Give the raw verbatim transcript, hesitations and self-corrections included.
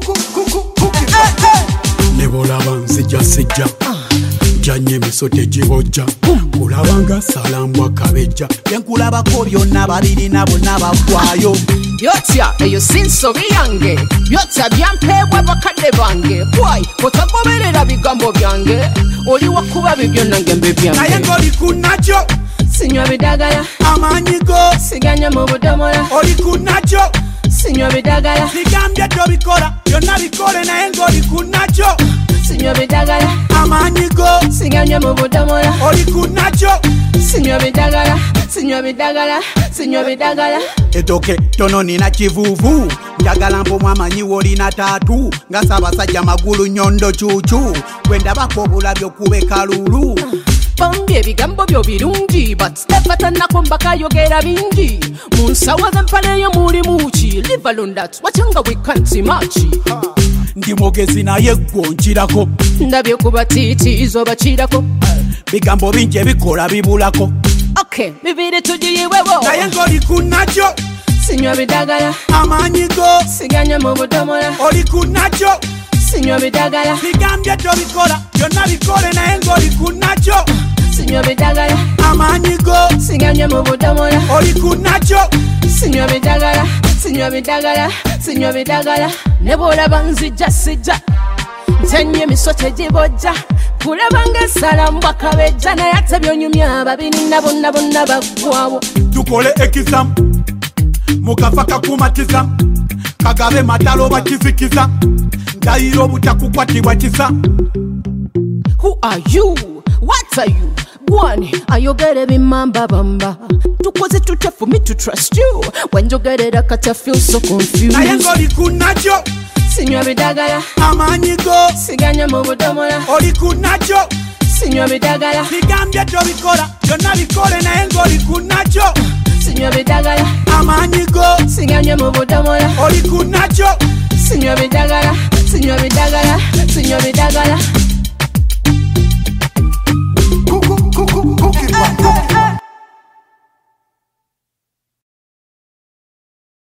Nebolaba nzija sijja Janye emisote gibojja kulabanga salambwa kabeja byenkulabako byonna babirina bonna bagwayo byotya eyo sinsobi yange byotya byampeebwa bakadde bange why otagoberera bigambo byange oli wakuba bibyo nange mbe byange naye ng'oli kunakyo sinywa bidagala amaanyi go siganya mu budomola oli kunakyo sinywa bidagala bigambye tobikola byonna bikole naye ng'oli kunakyo sinywa bidagala amaanyi go siganya mu budomola oli kunakyo sinywa bidagala sinywa bidagala sinywa bidagala etoke tono nina kivuuvu njagala mpomu amanyi wolina taatu nga Ssaabasajja magulu nyondo cuucu bwendabako obulabyo okube kalulu bambye ebigambo byo birungi but tefatanako mbakayogera bingi mu nsawo z'empale eyo mulimu ki live alone that wakyanga we can't see much ndi mwogezi naye ggwonjirako ndabye kuba tiitiizo bakirako bigambo bingi ebikola bibulako okay bibiri tugiyiwewo naye ng'oli kunakyo sinywa bidagala amaanyi go siganya mu budomola oli kunakyo sinywa bidagala bigambye tobikola byonna bikole naye ng'oli kunakyo sinywa bidagala amaanyi go siganya mu budomola oli kunakyo sinywa bidagala sinywa bidagala sinywa bidagala ne bw'olaba nzija sijja ntennye emisote gibojja kulabanga esalambwa kabejja naye ate byonyumya ababirina bonna bonna baggwawo tukole ekizamu mukafa kakumatiza kagabe matalo bakizikiza ndayiro obutakukwatibwa kisa who are you what are you gwani ayogera ebimamba bamba tukoze tutya for me to trust you wenjogerera kati I feel so confused naye ng'oli kunakyo sinywa bidagala amaanyi go siganya mu budomola oli kunakyo sinywa bidagala bigambye tobikola byonna bikole naye ng'oli kunakyo sinywa bidagala amaanyi go siganya mu budomola oli kunakyo sinywa bidagala sinywa bidagala sinywa bidagala